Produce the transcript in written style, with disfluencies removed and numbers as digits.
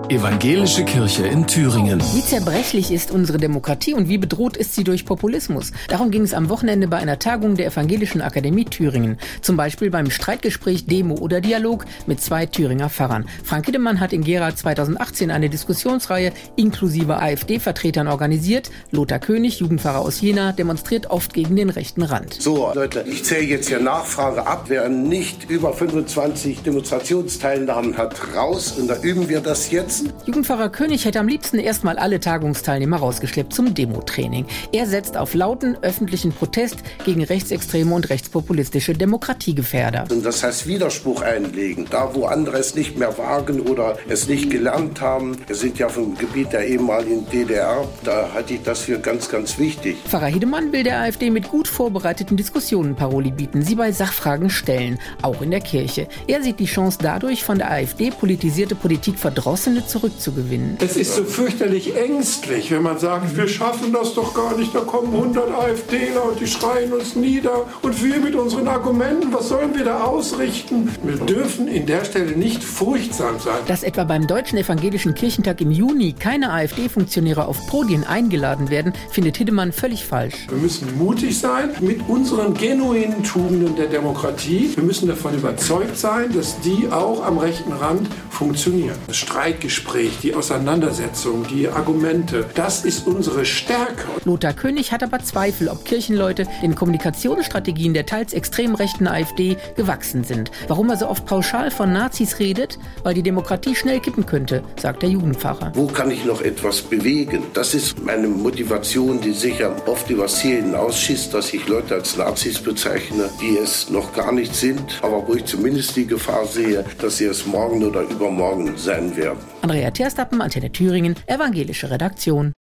Evangelische Kirche in Thüringen. Wie zerbrechlich ist unsere Demokratie und wie bedroht ist sie durch Populismus? Darum ging es am Wochenende bei einer Tagung der Evangelischen Akademie Thüringen. Zum Beispiel beim Streitgespräch Demo oder Dialog mit 2 Thüringer Pfarrern. Frank Hidemann hat in Gera 2018 eine Diskussionsreihe inklusive AfD-Vertretern organisiert. Lothar König, Jugendpfarrer aus Jena, demonstriert oft gegen den rechten Rand. So, Leute, ich zähle jetzt hier Nachfrage ab. Wer nicht über 25 Demonstrationsteilnahmen hat, raus. Und da üben wir das jetzt. Jugendpfarrer König hätte am liebsten erstmal alle Tagungsteilnehmer rausgeschleppt zum Demotraining. Er setzt auf lauten öffentlichen Protest gegen rechtsextreme und rechtspopulistische Demokratiegefährder. Und das heißt Widerspruch einlegen. Da, wo andere es nicht mehr wagen oder es nicht gelernt haben. Wir sind ja vom Gebiet der ehemaligen DDR. Da halte ich das für ganz, ganz wichtig. Pfarrer Hidemann will der AfD mit gut vorbereiteten Diskussionen Paroli bieten, sie bei Sachfragen stellen, auch in der Kirche. Er sieht die Chance dadurch, von der AfD politisierte Politik Verdrossene zurückzugewinnen. Es ist so fürchterlich ängstlich, wenn man sagt, wir schaffen das doch gar nicht, da kommen 100 AfDler und die schreien uns nieder und wir mit unseren Argumenten, was sollen wir da ausrichten? Wir dürfen in der Stelle nicht furchtsam sein. Dass etwa beim Deutschen Evangelischen Kirchentag im Juni keine AfD-Funktionäre auf Podien eingeladen werden, findet Hidemann völlig falsch. Wir müssen mutig sein mit unseren genuinen Tugenden der Demokratie. Wir müssen davon überzeugt sein, dass die auch am rechten Rand funktionieren. Das Streitgespräch, die Auseinandersetzung, die Argumente, das ist unsere Stärke. Lothar König hat aber Zweifel, ob Kirchenleute den Kommunikationsstrategien der teils extrem rechten AfD gewachsen sind. Warum er so oft pauschal von Nazis redet? Weil die Demokratie schnell kippen könnte, sagt der Jugendpfarrer. Wo kann ich noch etwas bewegen? Das ist meine Motivation, die sicher oft übers Ziel hinausschießt, dass ich Leute als Nazis bezeichne, die es noch gar nicht sind, aber wo ich zumindest die Gefahr sehe, dass sie es morgen oder übermorgen sein werden. Andrea Terstappen, Antenne Thüringen, Evangelische Redaktion.